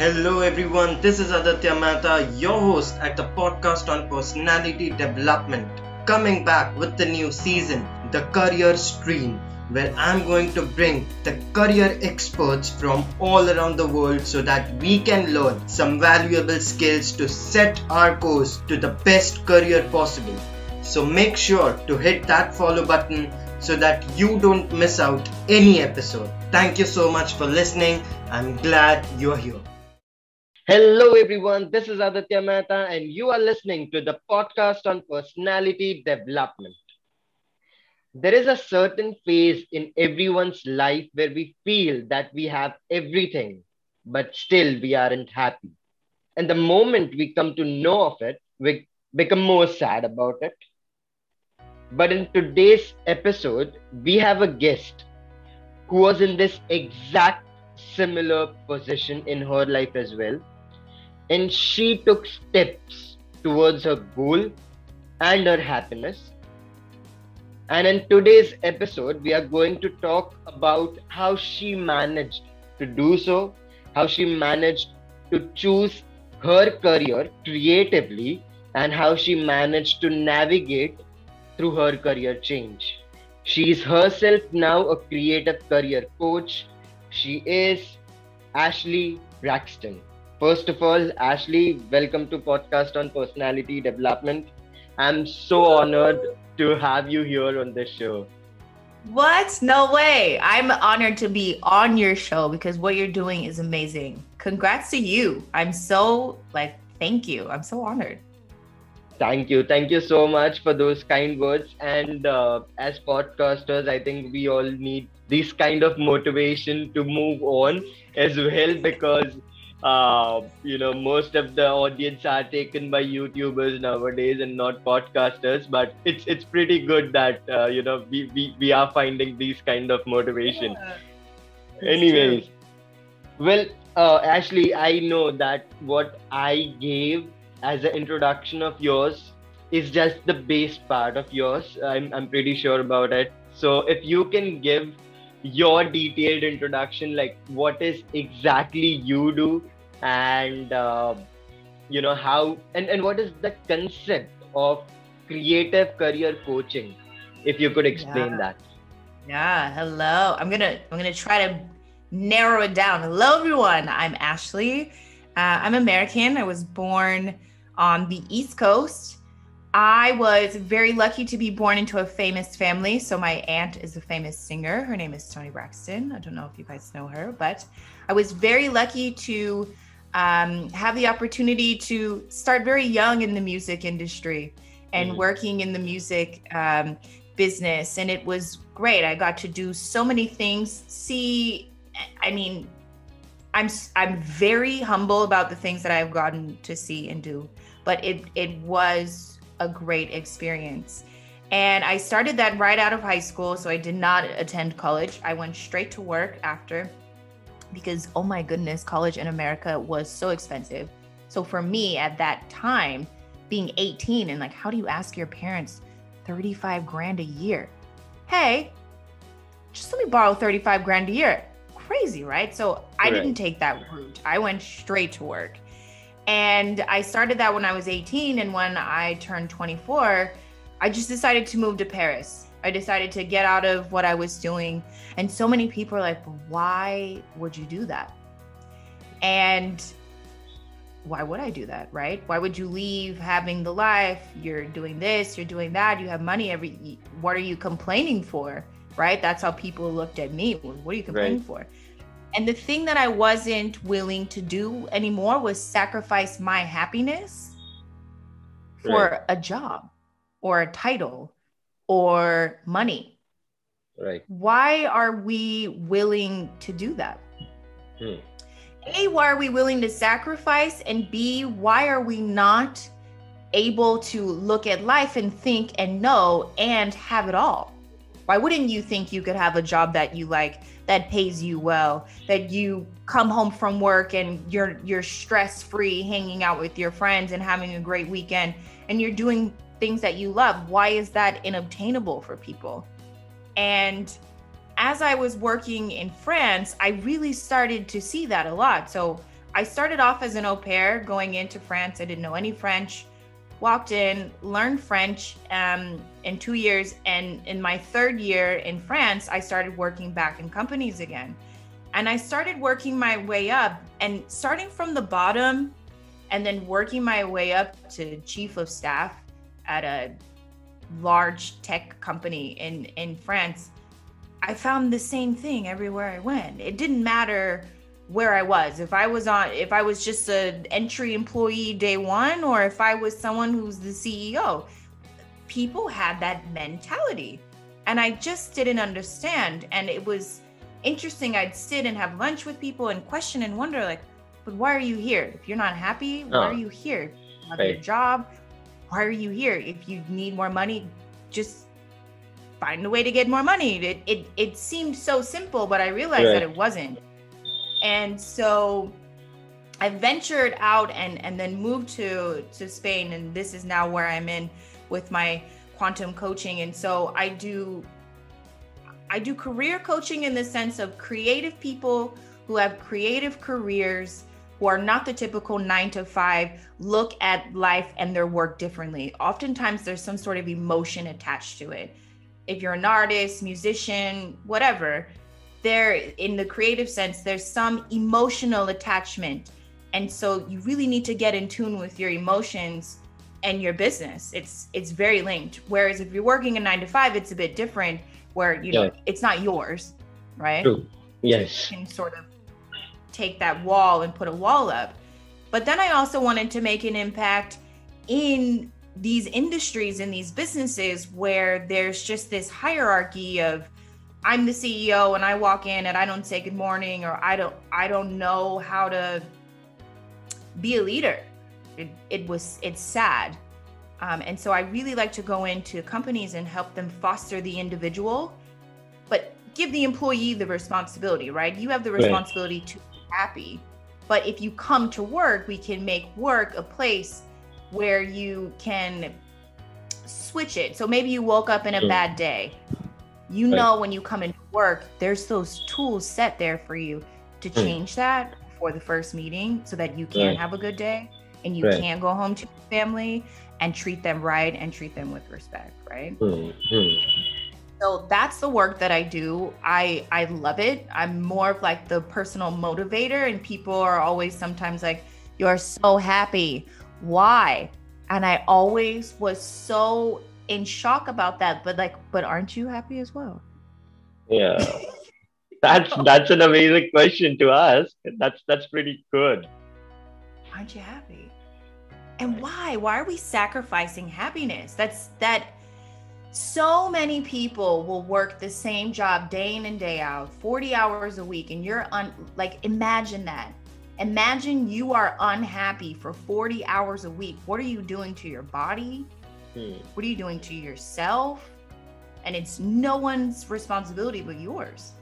Hello everyone, this is Aditya Mehta, your host at the podcast on personality development. Coming back with the new season, The Career Stream, where I'm going to bring the career experts from all around the world so that we can learn some valuable skills to set our course to the best career possible. So make sure to hit that follow button so that you don't miss out any episode. Thank you so much for listening. I'm glad you're here. Hello, everyone. This is Aditya Mehta, and you are listening to the podcast on personality development. There is a certain phase in everyone's life where we feel that we have everything, but still we aren't happy. And the moment we come to know of it, we become more sad about it. But in today's episode, we have a guest who was in this exact similar position in her life as well, and she took steps towards her goal and her happiness. And in today's episode, we are going to talk about how she managed to do so, how she managed to choose her career creatively, and how she managed to navigate through her career change. She is herself now a creative career coach. She is Ashley Braxton. First of all, Ashley, welcome to podcast on personality development. I'm so honored to have you here on this show. What? No way. I'm honored to be on your show because what you're doing is amazing. Congrats to you. Thank you. I'm so honored. Thank you. Thank you so much for those kind words. And as podcasters, I think we all need this kind of motivation to move on as well because most of the audience are taken by YouTubers nowadays and not podcasters. But it's pretty good that we are finding these kind of motivation. Yeah, Anyways, well, Ashley, I know that what I gave as an introduction of yours is just the base part of yours. I'm pretty sure about it. So if you can give your detailed introduction, like what is exactly you do, and how and what is the concept of creative career coaching, if you could explain that. Yeah. Hello. I'm gonna try to narrow it down. Hello, everyone. I'm Ashley. I'm American. I was born on the East Coast. I was very lucky to be born into a famous family. So my aunt is a famous singer. Her name is Toni Braxton. I don't know if you guys know her, but I was very lucky to have the opportunity to start very young in the music industry and working in the music business. And it was great. I got to do so many things. I'm very humble about the things that I've gotten to see and do, but it was a great experience. And I started that right out of high school. So I did not attend college. I went straight to work after because, oh my goodness, college in America was so expensive. So for me at that time, being 18 and how do you ask your parents 35 grand a year? Hey, just let me borrow 35 grand a year. Crazy, right? So I didn't take that route. I went straight to work. And I started that when I was 18. And when I turned 24, I just decided to move to Paris. I decided to get out of what I was doing. And so many people are like, why would you do that? And why would I do that, right? Why would you leave having the life? You're doing this, you're doing that, you have money what are you complaining for, right? That's how people looked at me. What are you complaining for? And the thing that I wasn't willing to do anymore was sacrifice my happiness for a job or a title or money. Right. Why are we willing to do that? A, why are we willing to sacrifice? And B, why are we not able to look at life and think and know and have it all? Why wouldn't you think you could have a job that you like, that pays you well, that you come home from work and you're stress-free, hanging out with your friends and having a great weekend, and you're doing things that you love? Why is that unobtainable for people? And as I was working in France, I really started to see that a lot. So I started off as an au pair going into France. I didn't know any French. Walked in, learned French in 2 years. And in my third year in France, I started working back in companies again. And I started working my way up, and starting from the bottom and then working my way up to chief of staff at a large tech company in France. I found the same thing everywhere I went. It didn't matter where I was. If I was just an entry employee day one, or if I was someone who's the CEO, people had that mentality. And I just didn't understand. And it was interesting. I'd sit and have lunch with people and question and wonder, like, but why are you here? If you're not happy, why are you here? You have your job. Why are you here? If you need more money, just find a way to get more money. It seemed so simple, but I realized that it wasn't. And so I ventured out and then moved to Spain. And this is now where I'm in with my quantum coaching. And so I do career coaching in the sense of creative people who have creative careers, who are not the typical 9 to 5, look at life and their work differently. Oftentimes there's some sort of emotion attached to it. If you're an artist, musician, whatever, there in the creative sense, there's some emotional attachment. And so you really need to get in tune with your emotions and your business. It's very linked. Whereas if you're working a 9 to 5, it's a bit different, where it's not yours, right? True. Yes. So you can sort of take that wall and put a wall up. But then I also wanted to make an impact in these industries, in these businesses, where there's just this hierarchy of, I'm the CEO and I walk in and I don't say good morning, or I don't know how to be a leader. It's sad. And so I really like to go into companies and help them foster the individual, but give the employee the responsibility, right? You have the responsibility to be happy. But if you come to work, we can make work a place where you can switch it. So maybe you woke up in a bad day. You know, when you come into work, there's those tools set there for you to change that for the first meeting, so that you can have a good day and you can go home to your family and treat them right and treat them with respect, right? So that's the work that I do. I love it. I'm more of like the personal motivator, and people are always sometimes like, you're so happy. Why? And I always was so in shock about that, but aren't you happy as well? Yeah. That's an amazing question to ask. That's pretty good. Aren't you happy? And why? Why are we sacrificing happiness? That so many people will work the same job day in and day out, 40 hours a week, and you're imagine that. Imagine you are unhappy for 40 hours a week. What are you doing to your body? What are you doing to yourself? And it's no one's responsibility but yours.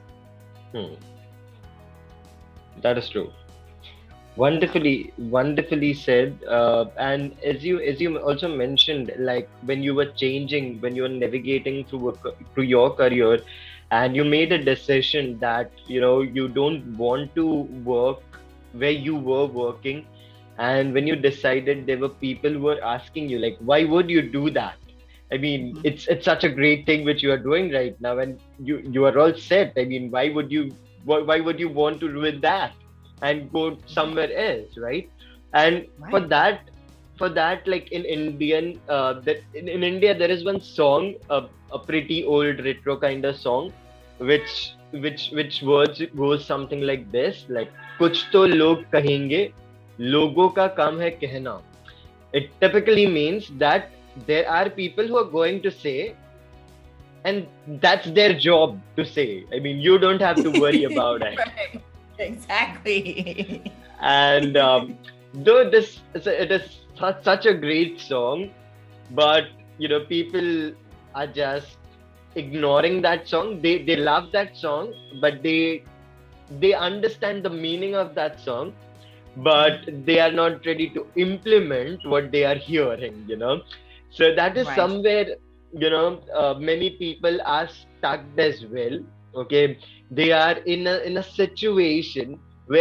That is true. Wonderfully said. And as you also mentioned, like when you were navigating through your career, and you made a decision that you don't want to work where you were working, and when you decided, there were people who were asking you, like, why would you do that? I mean, it's such a great thing which you are doing right now, and you are all set. I mean, why would you want to ruin that and go somewhere else, right? And for that, like in India, there is one song, a pretty old retro kind of song, which words goes something like this, like, कुछ तो लोग कहेंगे, लोगों का काम है कहना. It typically means that there are people who are going to say, and that's their job to say. I mean, you don't have to worry about it. Right. Exactly. And though it is such a great song, but people are just ignoring that song. They love that song, but they understand the meaning of that song, but they are not ready to implement what they are hearing. So that is somewhere many people are stuck as well. Okay, they are in a situation where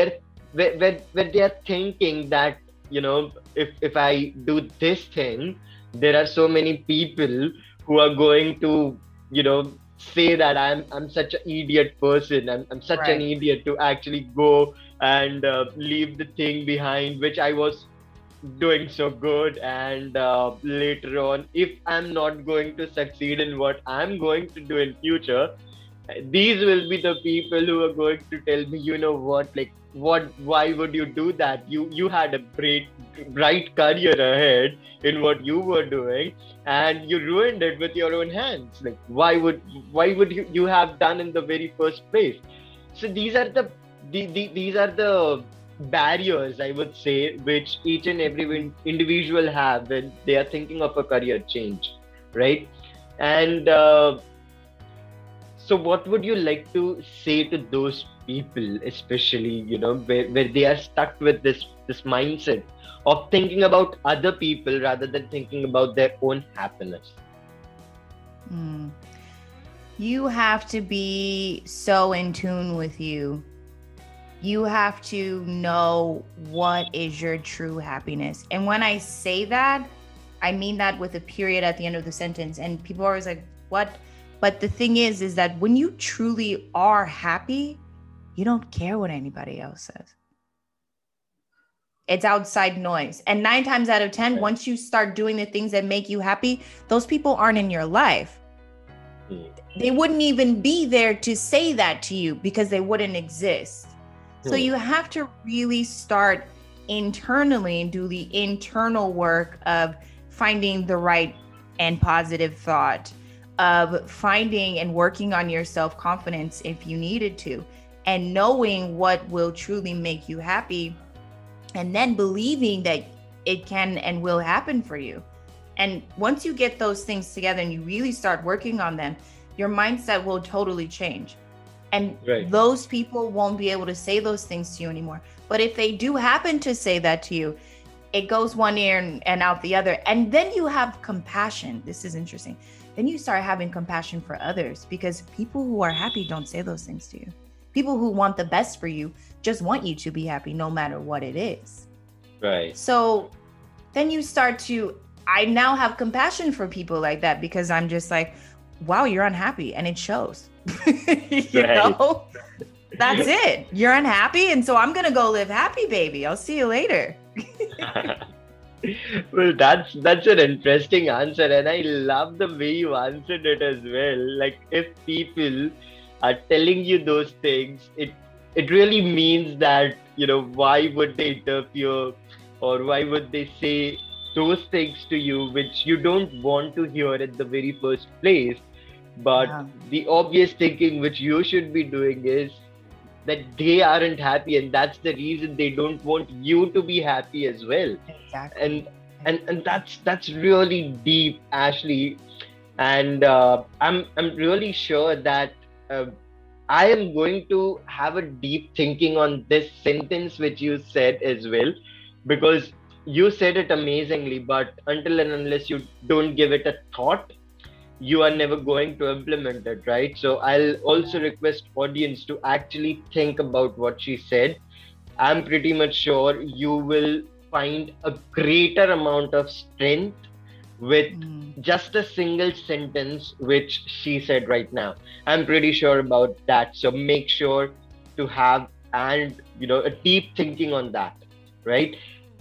where they are thinking that, if I do this thing, there are so many people who are going to, say that I'm such an idiot person. I'm such an Right. idiot to actually go and leave the thing behind which I was doing so good, and later on, if I'm not going to succeed in what I'm going to do in future, these will be the people who are going to tell me, you know what, like, why would you do that? You had a great bright career ahead in what you were doing, and you ruined it with your own hands. Like, why would you have done in the very first place? So these are the barriers, I would say, which each and every individual have when they are thinking of a career change, right? And so, what would you like to say to those people, especially, where they are stuck with this mindset of thinking about other people rather than thinking about their own happiness? Mm. You have to be so in tune with you. You have to know what is your true happiness. And when I say that, I mean that with a period at the end of the sentence. And people are always like, what? But the thing is that when you truly are happy, you don't care what anybody else says. It's outside noise. And 9 times out of 10, Right. once you start doing the things that make you happy, those people aren't in your life. They wouldn't even be there to say that to you because they wouldn't exist. So you have to really start internally and do the internal work of finding the right and positive thought, of finding and working on your self-confidence if you needed to, and knowing what will truly make you happy, and then believing that it can and will happen for you. And once you get those things together and you really start working on them, your mindset will totally change. And Right. those people won't be able to say those things to you anymore. But if they do happen to say that to you, it goes one ear and out the other. And then you have compassion. This is interesting. Then you start having compassion for others, because people who are happy don't say those things to you. People who want the best for you just want you to be happy no matter what it is. Right. So then you start to, I now have compassion for people like that, because I'm just like, wow, you're unhappy, and it shows. You know, that's it. You're unhappy, and so I'm gonna go live happy, baby. I'll see you later. Well, that's an interesting answer, and I love the way you answered it as well. Like, if people are telling you those things, it really means that, why would they interfere, or why would they say those things to you which you don't want to hear at the very first place? But Yeah. the obvious thinking which you should be doing is that they aren't happy, and that's the reason they don't want you to be happy as well. Exactly. And that's really deep, Ashley. And I'm really sure that uh, I am going to have a deep thinking on this sentence which you said as well, because you said it amazingly, but until and unless you don't give it a thought, you are never going to implement it, right? So I'll also request audience to actually think about what she said. I'm pretty much sure you will find a greater amount of strength with just a single sentence which she said right now. I'm pretty sure about that. So make sure to have, and a deep thinking on that, right?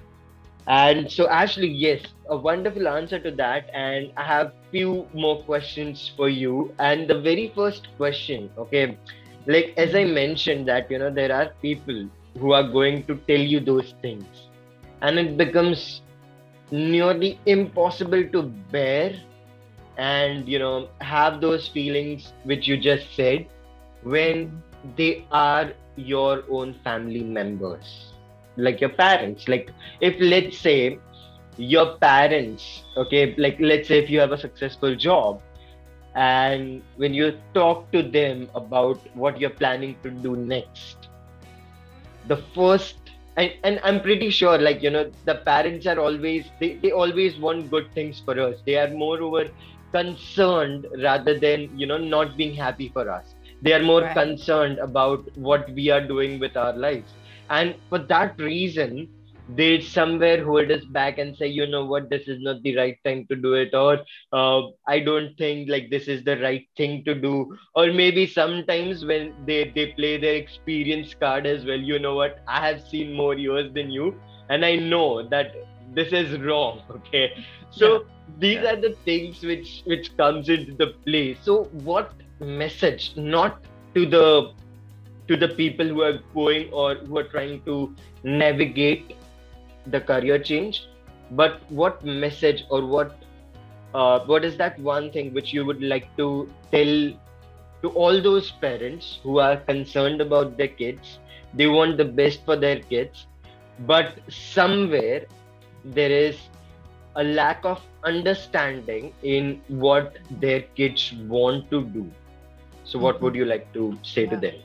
And so, Ashley, yes, a wonderful answer to that. And I have few more questions for you. And the very first question, okay, like, as I mentioned that, there are people who are going to tell you those things, and it becomes nearly impossible to bear and, have those feelings which you just said when they are your own family members, like your parents. Like, if, let's say, your parents, okay, like, let's say if you have a successful job, and when you talk to them about what you're planning to do next, the first, and I'm pretty sure, like, the parents are always, they always want good things for us. They are moreover concerned rather than, not being happy for us. They are more Right. concerned about what we are doing with our lives. And for that reason, they somewhere hold us back and say, you know what, this is not the right time to do it, or I don't think like this is the right thing to do. Or maybe sometimes when they play their experience card as well, you know what, I have seen more years than you, and I know that this is wrong. Okay, Yeah. so these are the things which comes into the play. So what message, not to the people who are going or who are trying to navigate the career change, but what message or what is that one thing which you would like to tell to all those parents who are concerned about their kids? They want the best for their kids, but somewhere there is a lack of understanding in what their kids want to do. So what would you like to say to them?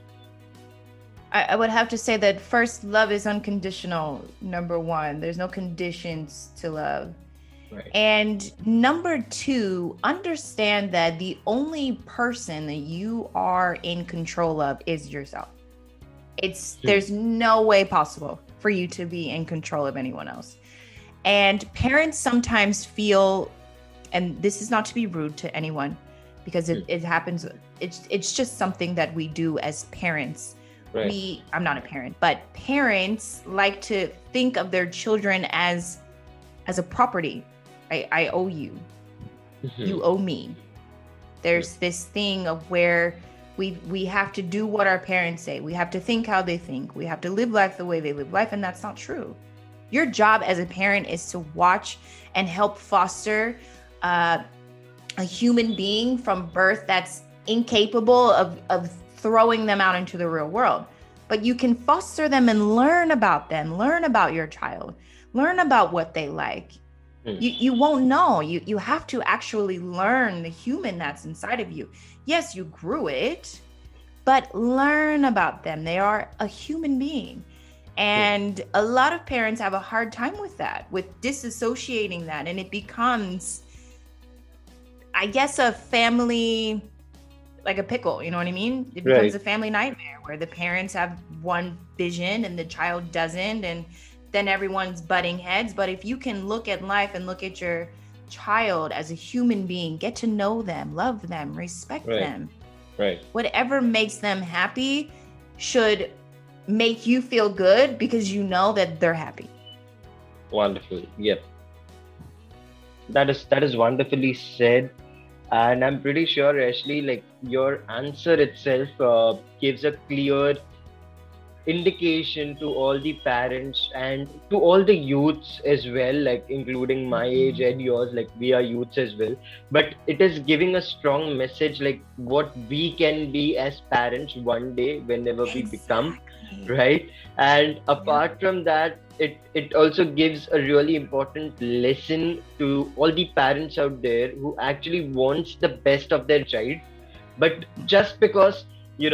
I would have to say that first, love is unconditional. Number one, there's no conditions to love. Right. And number two, understand that the only person that you are in control of is yourself. There's no way possible for you to be in control of anyone else. And parents sometimes feel, and this is not to be rude to anyone, because it happens. It's just something that we do as parents. Right. I'm not a parent, but parents like to think of their children as a property. I owe you. You owe me. There's this thing of where we have to do what our parents say. We have to think how they think. We have to live life the way they live life, and that's not true. Your job as a parent is to watch and help foster a human being from birth that's incapable of throwing them out into the real world. But you can foster them and learn about them, learn about your child, learn about what they like. You won't know. You have to actually learn the human that's inside of you. Yes, you grew it, but learn about them. They are a human being. And a lot of parents have a hard time with that, with disassociating that. And it becomes, I guess, a family, like a pickle, you know what I mean? It becomes a family nightmare where the parents have one vision and the child doesn't, and then everyone's butting heads. But if you can look at life and look at your child as a human being, get to know them, love them, respect them. Right. Whatever makes them happy should make you feel good because you know that they're happy. Wonderful. Yep. That is wonderfully said. And I'm pretty sure, Ashley, like your answer itself gives a clear indication to all the parents and to all the youths as well, like including my age and yours, like we are youths as well. But it is giving a strong message, like what we can be as parents one day whenever we become, right? And apart from that, it also gives a really important lesson to all the parents out there who actually wants the best of their child, but just because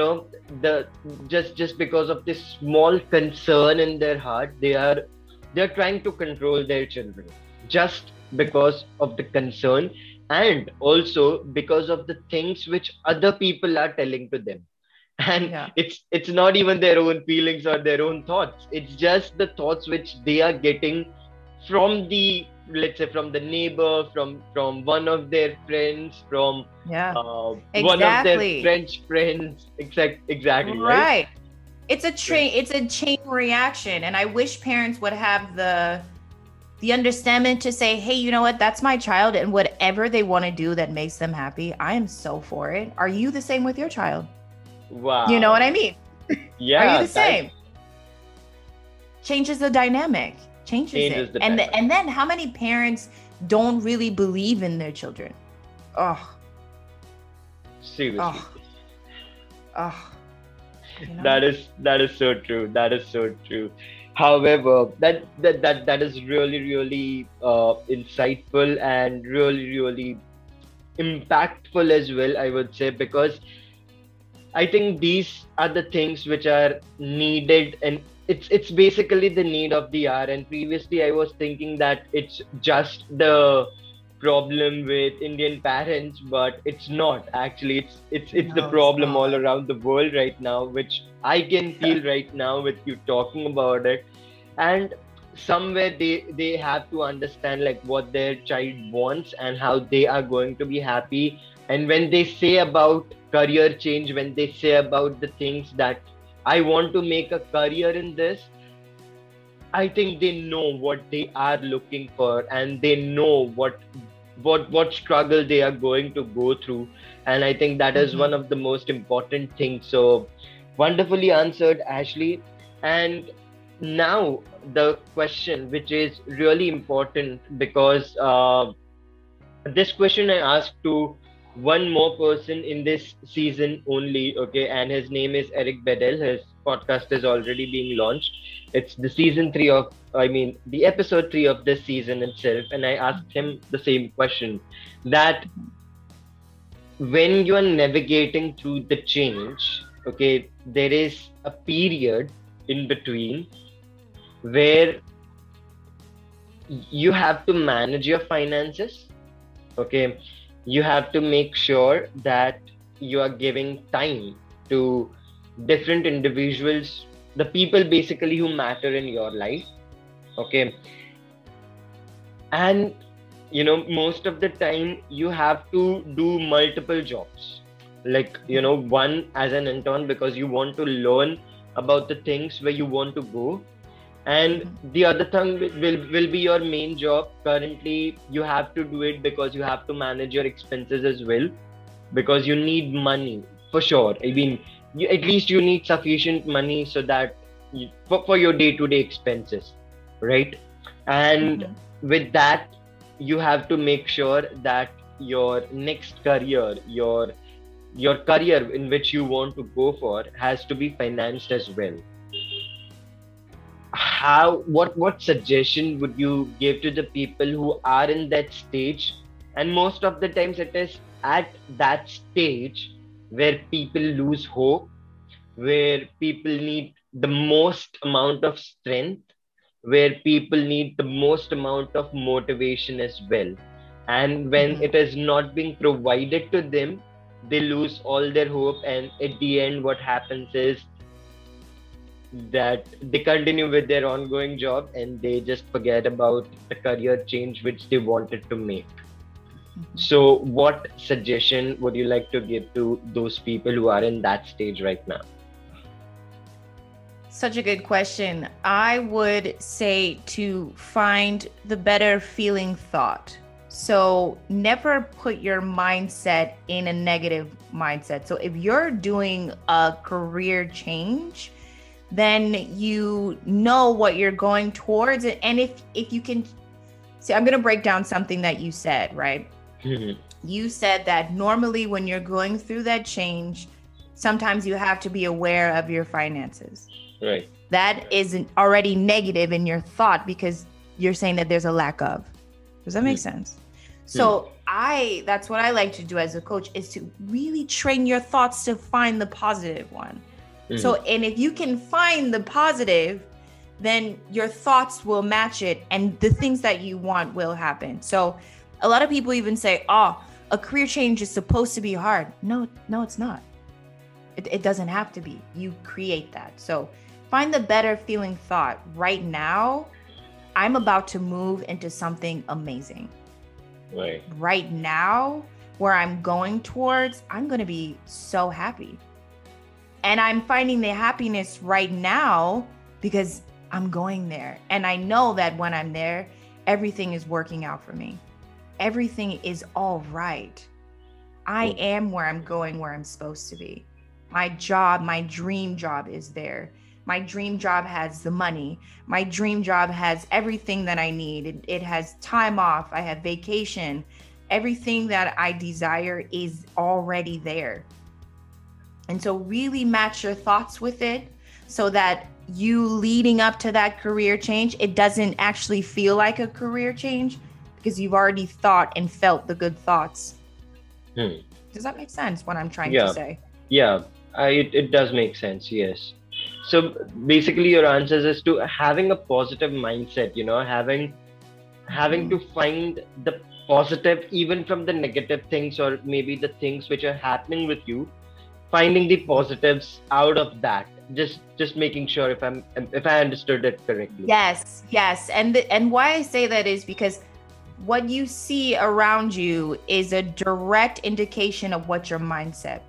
just because of this small concern in their heart, they're trying to control their children just because of the concern, and also because of the things which other people are telling to them. And it's not even their own feelings or their own thoughts. It's just the thoughts which they are getting from the, let's say, from the neighbor, from one of their friends, from one of their French friends. Exactly. Right. It's a chain reaction, and I wish parents would have the understanding to say, hey, you know what, that's my child, and whatever they want to do that makes them happy, I am so for it. Are you the same with your child? Wow. You know what I mean? Yeah. Are you the same? Changes the dynamic. Changes it. And then how many parents don't really believe in their children? Oh. Seriously. Oh. You know? That is so true. That is so true. However, that is really, really insightful and really, really impactful as well, I would say, because I think these are the things which are needed, and it's basically the need of the hour. And previously I was thinking that it's just the problem with Indian parents, but it's not actually. It's the problem all around the world right now, which I can feel right now with you talking about it. And somewhere they have to understand like what their child wants and how they are going to be happy. And when they say about career change, when they say about the things that I want to make a career in this, I think they know what they are looking for, and they know what struggle they are going to go through. And I think that is one of the most important things. So wonderfully answered, Ashley. And now the question, which is really important, because this question I asked to one more person in this season only, okay, and his name is Eric Bedell. His podcast is already being launched. It's the season three of, I mean, the episode three of this season itself, and I asked him the same question, that when you are navigating through the change, okay, there is a period in between where you have to manage your finances, okay, you have to make sure that you are giving time to different individuals, the people basically who matter in your life, okay. And most of the time you have to do multiple jobs, like one as an intern because you want to learn about the things where you want to go, and the other thing will be your main job. Currently you have to do it because you have to manage your expenses as well, because you need money for sure. I mean, at least you need sufficient money so that for your day-to-day expenses, right? And with that, you have to make sure that your next career, your career in which you want to go for, has to be financed as well. What suggestion would you give to the people who are in that stage? And most of the times it is at that stage where people lose hope, where people need the most amount of strength, where people need the most amount of motivation as well. And when it is not being provided to them, they lose all their hope, and at the end what happens is that they continue with their ongoing job and they just forget about the career change which they wanted to make. So what suggestion would you like to give to those people who are in that stage right now? Such a good question. I would say to find the better feeling thought. So never put your mindset in a negative mindset. So if you're doing a career change, then you know what you're going towards. And if you can see, I'm going to break down something that you said, right? You said that normally when you're going through that change, sometimes you have to be aware of your finances. Right. That isn't already negative in your thought because you're saying that there's a lack of. Does that make sense? So that's what I like to do as a coach, is to really train your thoughts to find the positive one. So, and if you can find the positive, then your thoughts will match it and the things that you want will happen. So a lot of people even say, oh, a career change is supposed to be hard. No, it's not. It doesn't have to be. You create that. So find the better feeling thought. Right now, I'm about to move into something amazing. Right now, where I'm going towards, I'm going to be so happy. And I'm finding the happiness right now because I'm going there. And I know that when I'm there, everything is working out for me. Everything is all right. I am where I'm going, where I'm supposed to be. My job, my dream job is there. My dream job has the money. My dream job has everything that I need. It has time off. I have vacation. Everything that I desire is already there. And so really match your thoughts with it so that you leading up to that career change, it doesn't actually feel like a career change because you've already thought and felt the good thoughts. Does that make sense, what I'm trying to say? Yeah, it does make sense, yes. So basically your answers is to having a positive mindset, having to find the positive even from the negative things, or maybe the things which are happening with you, finding the positives out of that just making sure if I understood it correctly. Yes. And why I say that is because what you see around you is a direct indication of what your mindset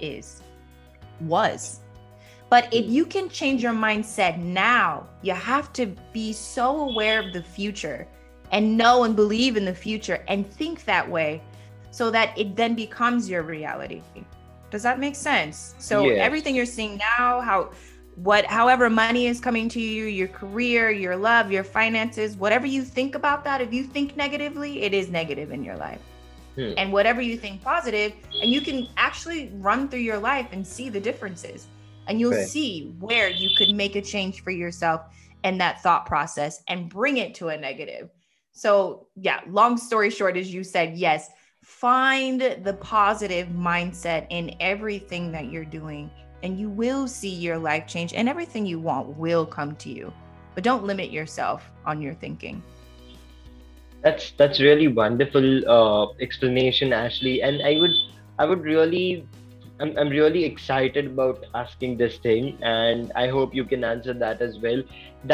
was. But if you can change your mindset now, you have to be so aware of the future and know and believe in the future and think that way so that it then becomes your reality. Does that make sense? So everything you're seeing now, however money is coming to you, your career, your love, your finances, whatever you think about that, if you think negatively, it is negative in your life. And whatever you think positive, and you can actually run through your life and see the differences, and you'll see where you could make a change for yourself and that thought process and bring it to a negative. So yeah, long story short, as you said, yes, find the positive mindset in everything that you're doing, and you will see your life change, and everything you want will come to you. But don't limit yourself on your thinking. That's really wonderful explanation, Ashley. And I'm really excited about asking this thing, and I hope you can answer that as well.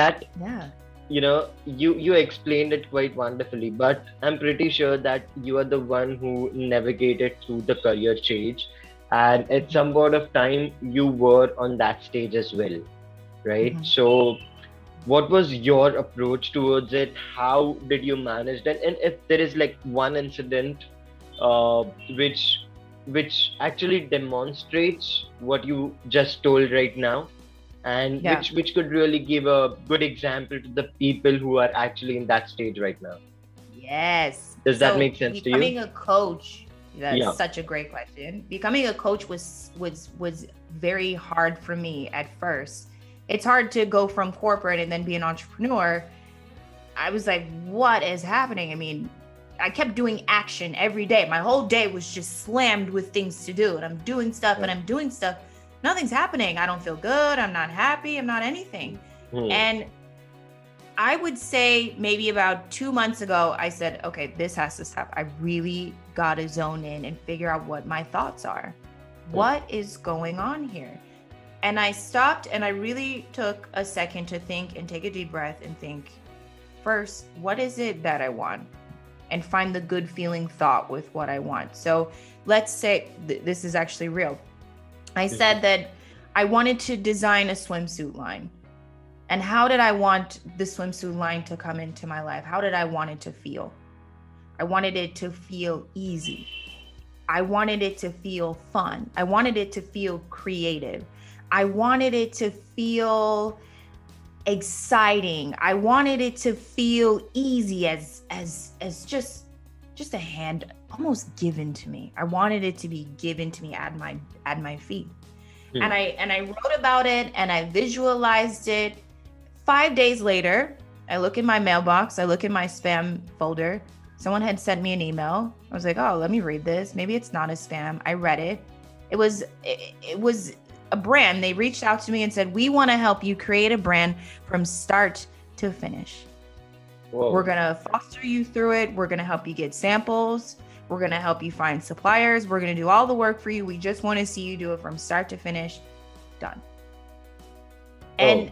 You explained it quite wonderfully, but I'm pretty sure that you are the one who navigated through the career change, and at some point of time you were on that stage as well, right? So what was your approach towards it? How did you manage that? And if there is like one incident which actually demonstrates what you just told right now, and which could really give a good example to the people who are actually in that stage right now. Yes. Does that make sense to you? Becoming a coach, that's such a great question. Becoming a coach was very hard for me at first. It's hard to go from corporate and then be an entrepreneur. I was like, what is happening? I mean, I kept doing action every day. My whole day was just slammed with things to do, and I'm doing stuff and I'm doing stuff. Nothing's happening. I don't feel good. I'm not happy. I'm not anything. And I would say maybe about 2 months ago, I said, okay, this has to stop. I really got to zone in and figure out what my thoughts are. What is going on here? And I stopped and I really took a second to think and take a deep breath and think, first, what is it that I want? And find the good feeling thought with what I want. So let's say this is actually real. I said that I wanted to design a swimsuit line. And how did I want the swimsuit line to come into my life? How did I want it to feel? I wanted it to feel easy. I wanted it to feel fun. I wanted it to feel creative. I wanted it to feel exciting. I wanted it to feel easy as just a hand almost given to me. I wanted it to be given to me at my feet. And I wrote about it and I visualized it. 5 days later, I look in my mailbox, I look in my spam folder. Someone had sent me an email. I was like, oh, let me read this. Maybe it's not a spam. I read it. It was a brand. They reached out to me and said, we want to help you create a brand from start to finish. Whoa. We're going to foster you through it. We're going to help you get samples. We're going to help you find suppliers. We're going to do all the work for you. We just want to see you do it from start to finish. Done. And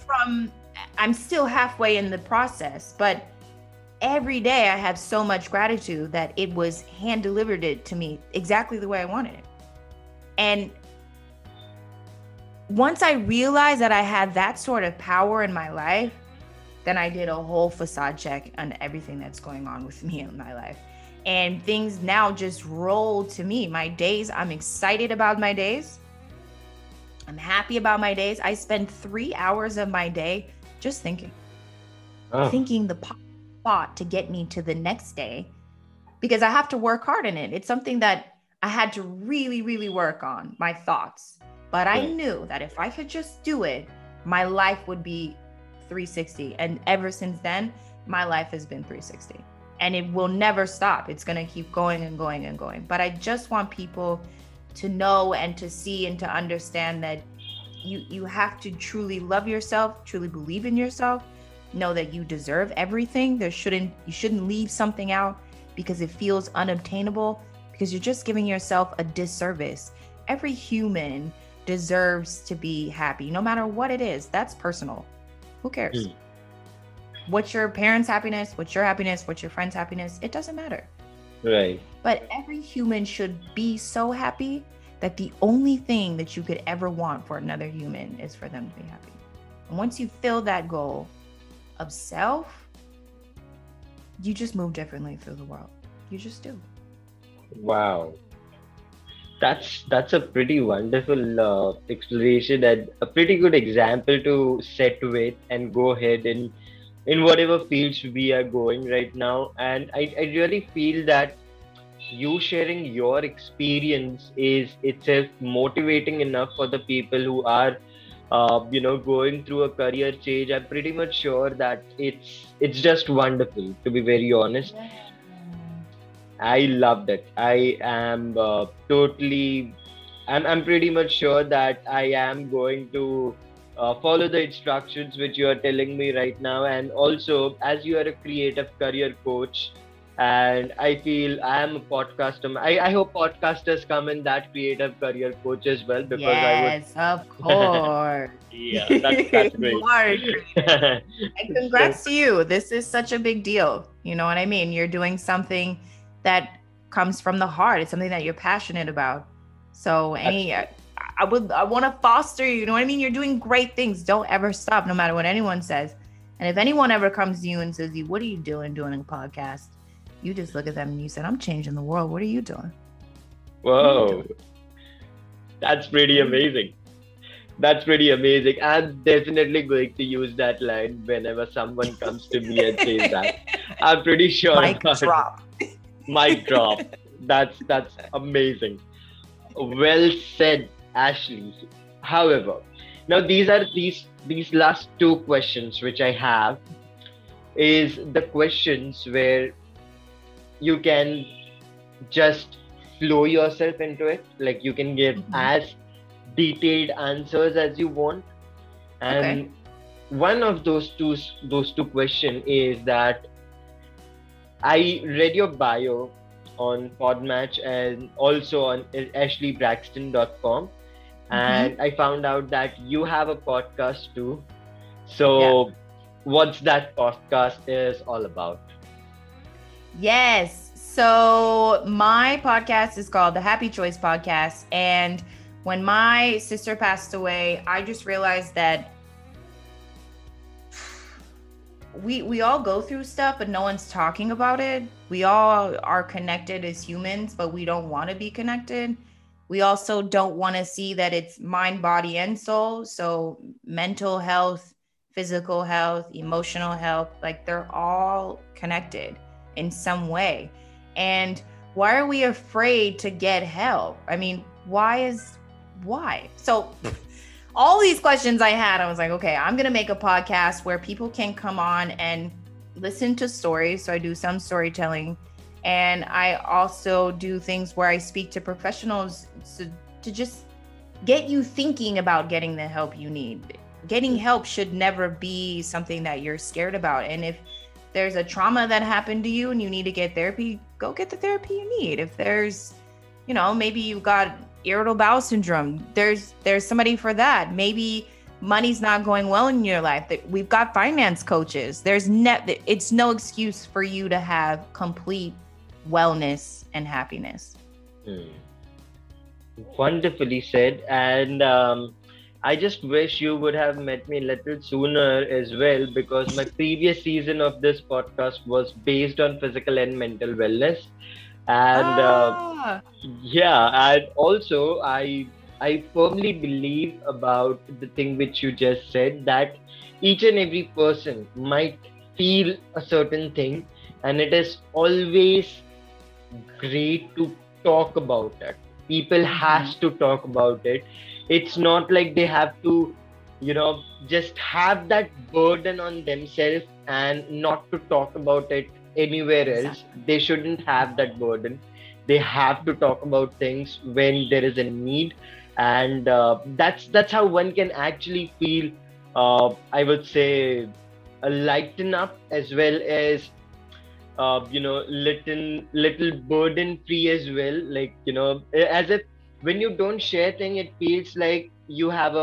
I'm still halfway in the process, but every day I have so much gratitude that it was hand delivered it to me exactly the way I wanted it. And once I realized that I had that sort of power in my life, then I did a whole facade check on everything that's going on with me in my life. And things now just roll to me. My days, I'm excited about my days. I'm happy about my days. I spend 3 hours of my day just thinking the thought to get me to the next day, because I have to work hard in it. It's something that I had to really, really work on, my thoughts. But I knew that if I could just do it, my life would be 360. And ever since then, my life has been 360. And it will never stop. It's going to keep going and going and going. But I just want people to know and to see and to understand that you have to truly love yourself, truly believe in yourself, know that you deserve everything. You shouldn't leave something out because it feels unobtainable, because you're just giving yourself a disservice. Every human deserves to be happy, no matter what it is. That's personal. Who cares? What's your parents' happiness? What's your happiness? What's your friend's happiness? It doesn't matter. Right. But every human should be so happy that the only thing that you could ever want for another human is for them to be happy. And once you fill that goal of self, you just move differently through the world. You just do. Wow. That's a pretty wonderful explanation and a pretty good example to set with and go ahead in whatever fields we are going right now. And I really feel that you sharing your experience is itself motivating enough for the people who are going through a career change. I'm pretty much sure that it's just wonderful, to be very honest. I loved it. I am totally. I'm pretty much sure that I am going to follow the instructions which you are telling me right now. And also, as you are a creative career coach, and I feel I am a podcaster. I hope podcasters come in that creative career coach as well, because yes, of course. Yeah, that's great. You are creative. And congrats to you. This is such a big deal. You know what I mean? You're doing something that comes from the heart. It's something that you're passionate about. So I want to foster you. You know what I mean? You're doing great things. Don't ever stop, no matter what anyone says. And if anyone ever comes to you and says, what are you doing a podcast? You just look at them and you said, I'm changing the world. What are you doing? Whoa. That's pretty amazing. That's pretty amazing. I'm definitely going to use that line whenever someone comes to me and says that. I'm pretty sure. Mic drop. Mic drop. That's amazing. Well said, Ashley. However, now these last two questions which I have is the questions where you can just flow yourself into it. Like you can give as detailed answers as you want. And one of those two questions is that I read your bio on Podmatch and also on ashleybraxton.com, and I found out that you have a podcast too. So what's that podcast is all about? Yes. So my podcast is called the Happy Choice Podcast. And when my sister passed away, I just realized that we all go through stuff, but no one's talking about it. We all are connected as humans, but we don't want to be connected. We also don't want to see that it's mind, body, and soul. So mental health, physical health, emotional health, like they're all connected in some way. And why are we afraid to get help? I mean, why? So all these questions I had, I was like, okay, I'm going to make a podcast where people can come on and listen to stories. So I do some storytelling, and I also do things where I speak to professionals to just get you thinking about getting the help you need. Getting help should never be something that you're scared about. And if there's a trauma that happened to you and you need to get therapy, go get the therapy you need. If there's, maybe you got irritable bowel syndrome, there's somebody for that. Maybe money's not going well in your life. We've got finance coaches. It's no excuse for you to have complete wellness and happiness. Wonderfully said. And I just wish you would have met me a little sooner as well, because my previous season of this podcast was based on physical and mental wellness. And and also I firmly believe about the thing which you just said, that each and every person might feel a certain thing, and it is always great to talk about it. People has to talk about it. It's not like they have to, just have that burden on themselves and not to talk about it anywhere else. Exactly. They shouldn't have that burden. They have to talk about things when there is a need, and that's how one can actually feel. I would say lighten up, as well as little burden free as well. Like as if when you don't share things, it feels like you have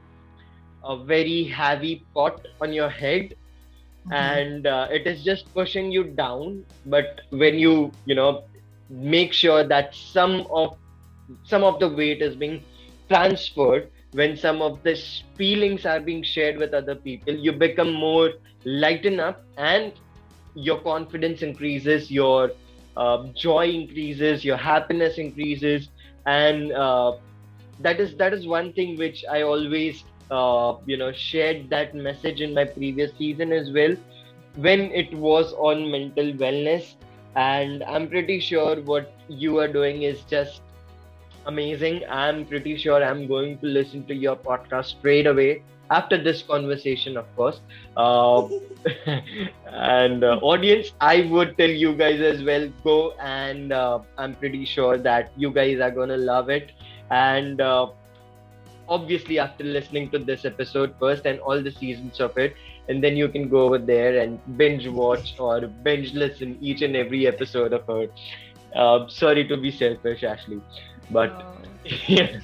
a very heavy pot on your head, and it is just pushing you down. But when you know, make sure that some of the weight is being transferred, when some of the feelings are being shared with other people, you become more lighten up, and your confidence increases, your joy increases, your happiness increases. And that is one thing which I always shared that message in my previous season as well, when it was on mental wellness. And I'm pretty sure what you are doing is just amazing. I'm pretty sure I'm going to listen to your podcast straight away after this conversation, of course. Uh, and audience, I would tell you guys as well, go, and I'm pretty sure that you guys are gonna love it. And obviously, after listening to this episode first and all the seasons of it, and then you can go over there and binge watch or binge listen each and every episode of her. Sorry to be selfish, Ashley, but yeah.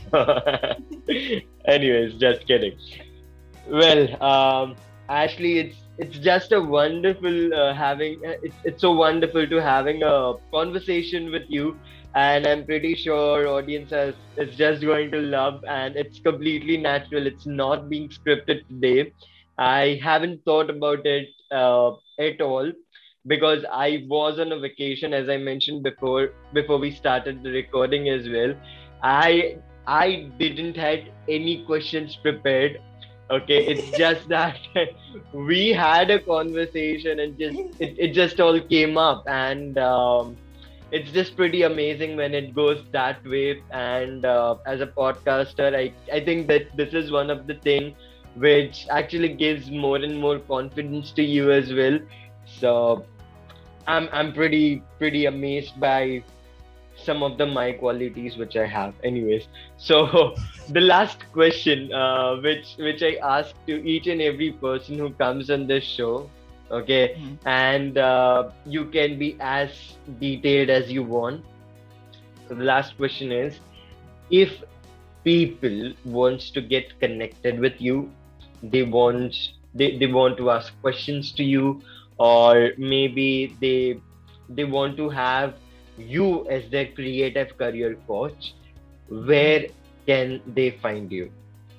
Anyways, just kidding. Well, Ashley, it's just a wonderful it's so wonderful to having a conversation with you, and I'm pretty sure audience is just going to love, and it's completely natural. It's not being scripted today. I haven't thought about it at all, because I was on a vacation, as I mentioned before we started the recording as well. I I didn't had any questions prepared. Okay, it's just that we had a conversation, and it just all came up. And it's just pretty amazing when it goes that way. And as a podcaster, I think that this is one of the thing which actually gives more and more confidence to you as well. So I'm pretty amazed by some of the my qualities which I have. Anyways, so the last question, which I ask to each and every person who comes on this show, okay, and you can be as detailed as you want. So the last question is, if people wants to get connected with you, they want they want to ask questions to you, or maybe they want to have you as their creative career coach, where can they find you?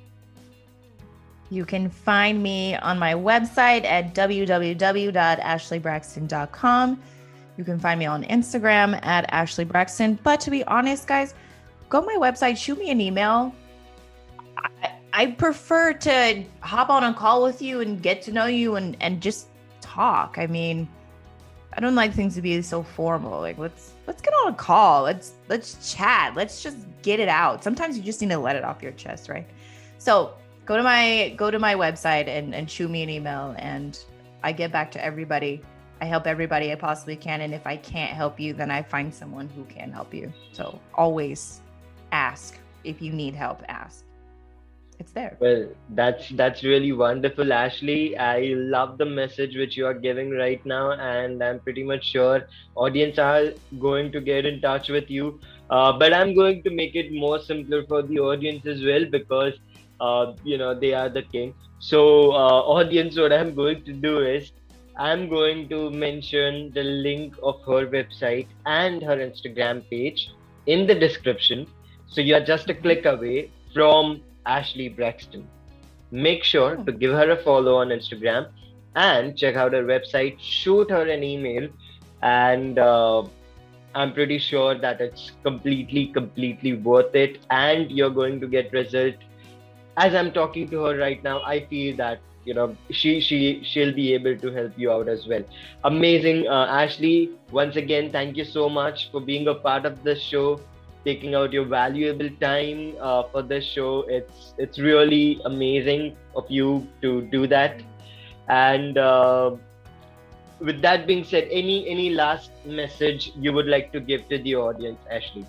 You can find me on my website at www.ashleybraxton.com. You can find me on Instagram at Ashley Braxton. But to be honest, guys, go to my website, shoot me an email. I prefer to hop on a call with you and get to know you and just talk. I mean, I don't like things to be so formal. Like, let's get on a call. Let's chat. Let's just get it out. Sometimes you just need to let it off your chest, right? So go to my website and shoot me an email, and I get back to everybody. I help everybody I possibly can, and if I can't help you, then I find someone who can help you. So always ask. If you need help, ask. It's there. Well, that's really wonderful, Ashley. I love the message which you are giving right now, and I'm pretty much sure audience are going to get in touch with you. But I'm going to make it more simpler for the audience as well, because they are the king. So audience, what I'm going to do is I'm going to mention the link of her website and her Instagram page in the description. So you're just a click away from Ashley Braxton. Make sure to give her a follow on Instagram and check out her website. Shoot her an email, and I'm pretty sure that it's completely worth it, and you're going to get result. As I'm talking to her right now, I feel that she'll be able to help you out as well. Amazing, Ashley. Once again, thank you so much for being a part of the show, taking out your valuable time for this show. It's really amazing of you to do that. And with that being said, any last message you would like to give to the audience, Ashley?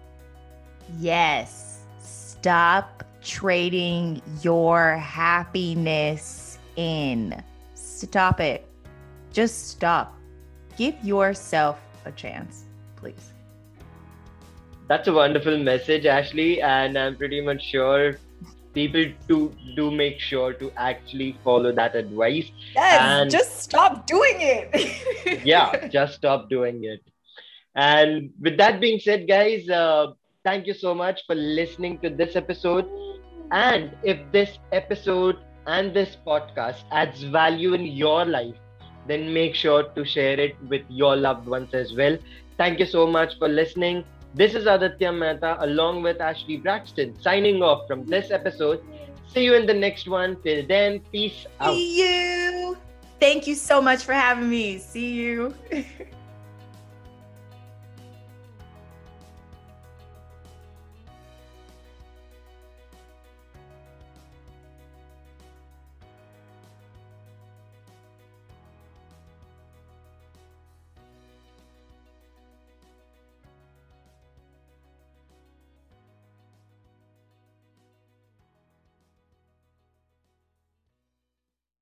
Yes. Stop trading your happiness in. Stop it. Just stop. Give yourself a chance, please. That's a wonderful message, Ashley, and I'm pretty much sure people do make sure to actually follow that advice. Yes, And just stop doing it. yeah, just stop doing it. And with that being said, guys, thank you so much for listening to this episode. And if this episode and this podcast adds value in your life, then make sure to share it with your loved ones as well. Thank you so much for listening. This is Aditya Mehta along with Ashley Braxton signing off from this episode. See you in the next one. Till then, peace out. See you. Thank you so much for having me. See you.